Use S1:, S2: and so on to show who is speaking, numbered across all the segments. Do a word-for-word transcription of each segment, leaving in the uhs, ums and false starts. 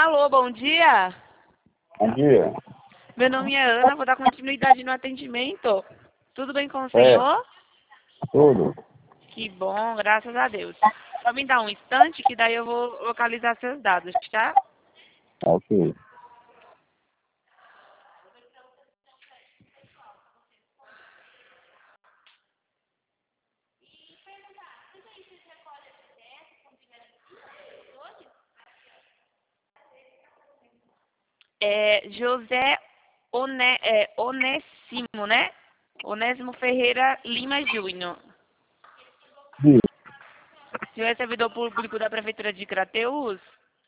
S1: Alô, bom dia.
S2: Bom dia.
S1: Meu nome é Ana, vou dar continuidade no atendimento. Tudo bem com o
S2: É,
S1: senhor?
S2: tudo.
S1: Que bom, graças a Deus. Só me dá um instante que daí eu vou localizar seus dados, tá?
S2: Ok.
S1: É José One, é, Onésimo, né? Onésimo Ferreira Lima Júnior.
S2: Sim.
S1: Senhor é servidor público da Prefeitura de Crateús?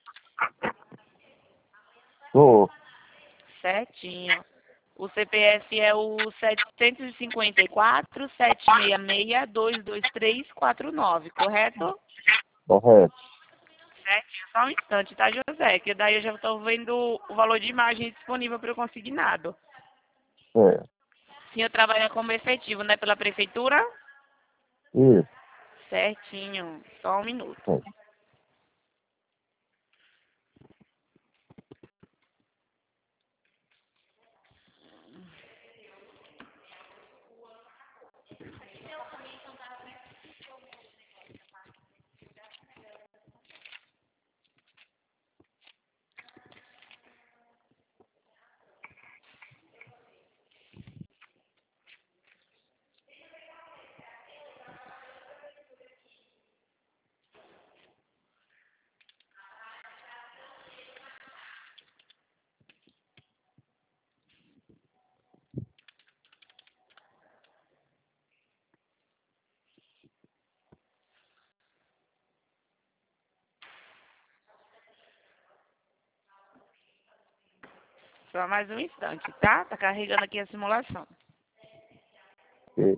S2: Tô.
S1: Certinho. O C P F é o setecentos e cinquenta e quatro, setecentos e sessenta e seis, duzentos e vinte e três, quarenta e nove, correto?
S2: Correto.
S1: Certinho. Só um instante, tá, José? Que daí eu já estou vendo o valor de imagem disponível para o consignado.
S2: É.
S1: O senhor trabalha como efetivo, né, pela Prefeitura?
S2: Isso.
S1: Certinho. Só um minuto.
S2: É.
S1: Só mais um instante, tá? Tá carregando aqui a simulação.
S2: Ok.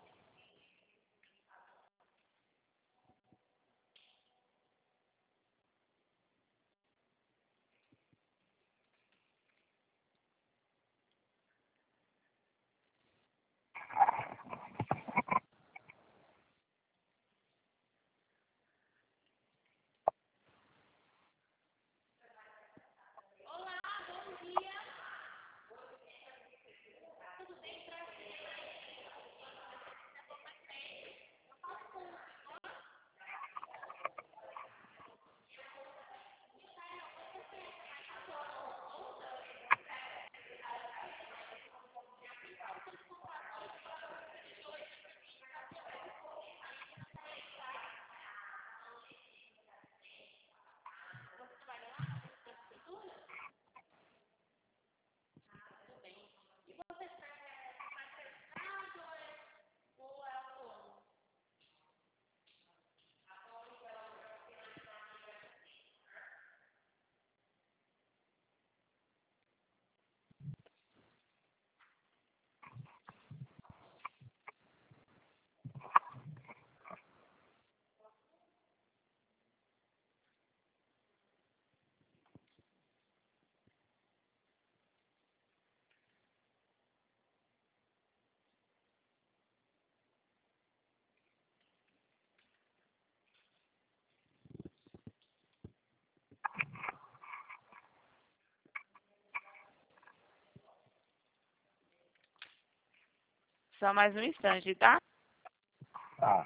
S1: Só mais um instante, tá?
S2: Tá.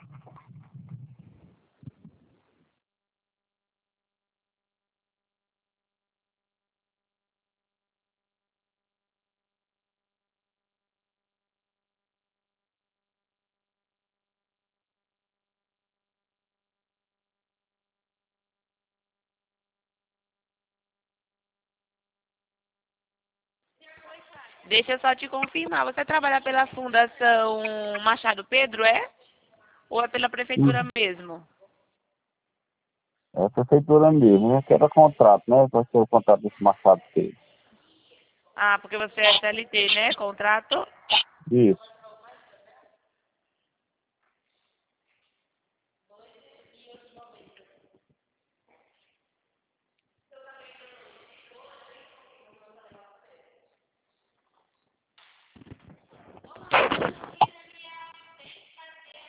S1: Deixa eu só te confirmar. Você trabalha pela Fundação Machado Pedro, é? Ou é pela Prefeitura
S2: Sim.
S1: mesmo?
S2: É a prefeitura mesmo, né? Que era contrato, né? Vai ser o contrato desse Machado Pedro.
S1: Ah, porque você é C L T, né? Contrato?
S2: Isso.